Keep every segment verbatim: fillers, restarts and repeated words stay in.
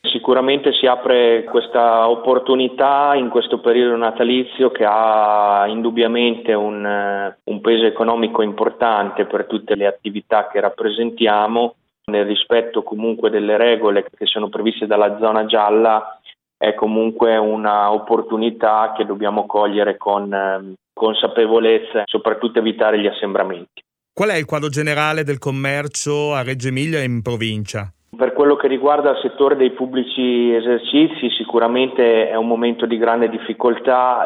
Sicuramente si apre questa opportunità in questo periodo natalizio che ha indubbiamente un, un peso economico importante per tutte le attività che rappresentiamo. Nel rispetto comunque delle regole che sono previste dalla zona gialla, è comunque una opportunità che dobbiamo cogliere con eh, consapevolezza e soprattutto evitare gli assembramenti. Qual è il quadro generale del commercio a Reggio Emilia e in provincia? Per quello che riguarda il settore dei pubblici esercizi, sicuramente è un momento di grande difficoltà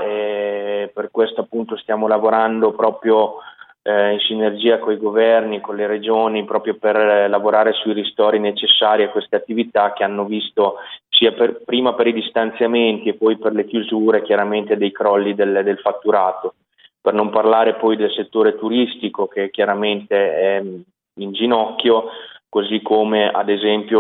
e per questo appunto stiamo lavorando proprio eh, in sinergia con i governi, con le regioni, proprio per eh, lavorare sui ristori necessari a queste attività che hanno visto sia per, prima per i distanziamenti e poi per le chiusure chiaramente dei crolli del, del fatturato. Per non parlare poi del settore turistico che chiaramente è in ginocchio, così come ad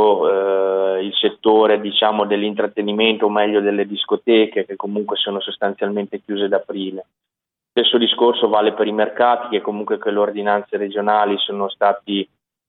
esempio eh, il settore diciamo dell'intrattenimento, o meglio delle discoteche, che comunque sono sostanzialmente chiuse da aprile. Stesso discorso vale per i mercati, che comunque con le ordinanze regionali sono stati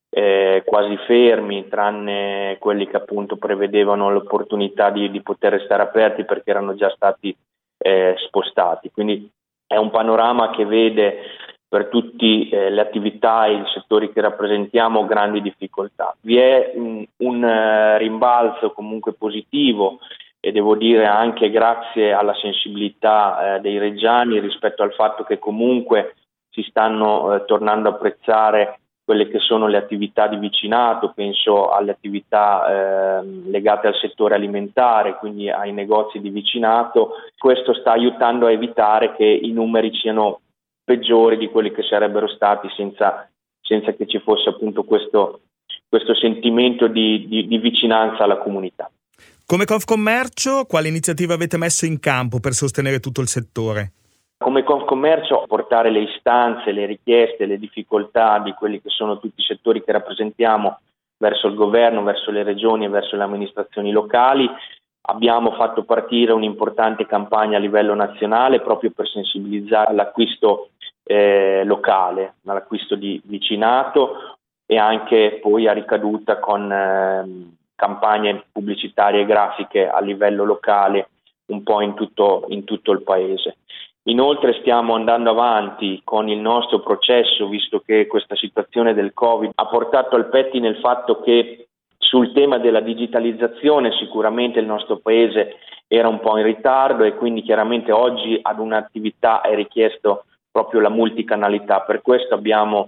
eh, quasi fermi, tranne quelli che appunto prevedevano l'opportunità di, di poter restare aperti perché erano già stati eh, spostati. Quindi è un panorama che vede per tutte eh, le attività e i settori che rappresentiamo grandi difficoltà. Vi è un, un uh, rimbalzo comunque positivo e devo dire anche grazie alla sensibilità eh, dei reggiani rispetto al fatto che comunque si stanno eh, tornando a apprezzare quelle che sono le attività di vicinato, penso alle attività eh, legate al settore alimentare, quindi ai negozi di vicinato. Questo sta aiutando a evitare che i numeri siano peggiori di quelli che sarebbero stati senza, senza che ci fosse appunto questo, questo sentimento di, di, di vicinanza alla comunità. Come Confcommercio, quali iniziative avete messo in campo per sostenere tutto il settore? Come Confcommercio portare le istanze, le richieste, le difficoltà di quelli che sono tutti i settori che rappresentiamo verso il governo, verso le regioni e verso le amministrazioni locali. Abbiamo fatto partire un'importante campagna a livello nazionale proprio per sensibilizzare all'acquisto eh, locale, all'acquisto di vicinato e anche poi a ricaduta con eh, campagne pubblicitarie e grafiche a livello locale un po' in tutto, in tutto il paese. Inoltre stiamo andando avanti con il nostro processo, visto che questa situazione del Covid ha portato al pettine il fatto che sul tema della digitalizzazione sicuramente il nostro paese era un po' in ritardo e quindi chiaramente oggi ad un'attività è richiesto proprio la multicanalità. Per questo abbiamo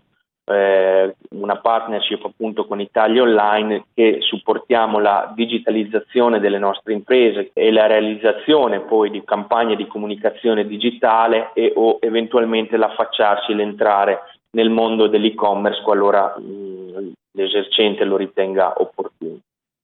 eh, una partnership appunto con Italia Online che supportiamo la digitalizzazione delle nostre imprese e la realizzazione poi di campagne di comunicazione digitale e o eventualmente l'affacciarsi e l'entrare nel mondo dell'e-commerce qualora mh, l'esercente lo ritenga opportuno.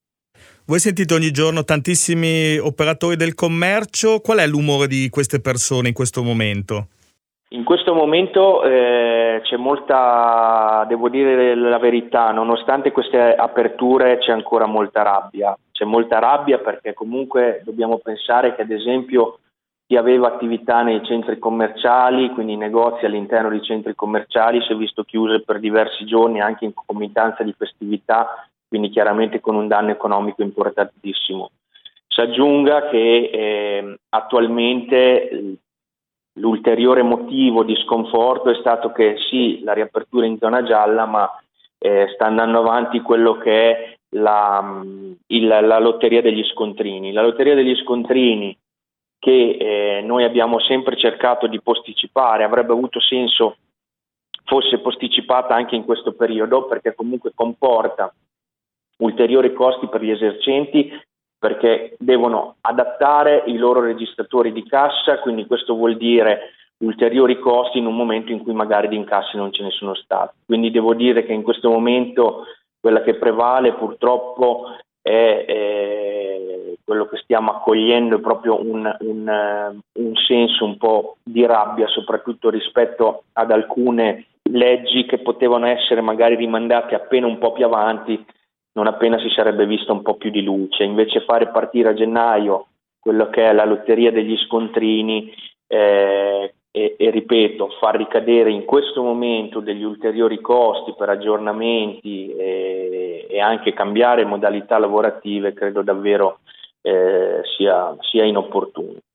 Voi sentite ogni giorno tantissimi operatori del commercio, qual è l'umore di queste persone in questo momento? In questo momento eh, c'è molta, devo dire la verità, nonostante queste aperture c'è ancora molta rabbia, c'è molta rabbia perché comunque dobbiamo pensare che ad esempio chi aveva attività nei centri commerciali, quindi negozi all'interno dei centri commerciali, si è visto chiuse per diversi giorni anche in concomitanza di festività, quindi chiaramente con un danno economico importantissimo. Si aggiunga che eh, attualmente l'ulteriore motivo di sconforto è stato che sì, la riapertura in zona gialla, ma eh, sta andando avanti quello che è la, il, la lotteria degli scontrini. La lotteria degli scontrini che eh, noi abbiamo sempre cercato di posticipare, avrebbe avuto senso fosse posticipata anche in questo periodo perché comunque comporta ulteriori costi per gli esercenti perché devono adattare i loro registratori di cassa, quindi questo vuol dire ulteriori costi in un momento in cui magari di incassi non ce ne sono stati. Quindi devo dire che in questo momento quella che prevale purtroppo è eh, quello che stiamo accogliendo è proprio un, un, un senso un po' di rabbia, soprattutto rispetto ad alcune leggi che potevano essere magari rimandate appena un po' più avanti, non appena si sarebbe vista un po' più di luce. Invece fare partire a gennaio quello che è la lotteria degli scontrini eh, e, e ripeto, far ricadere in questo momento degli ulteriori costi per aggiornamenti e e, e anche cambiare modalità lavorative credo davvero eh, sia, sia inopportuno.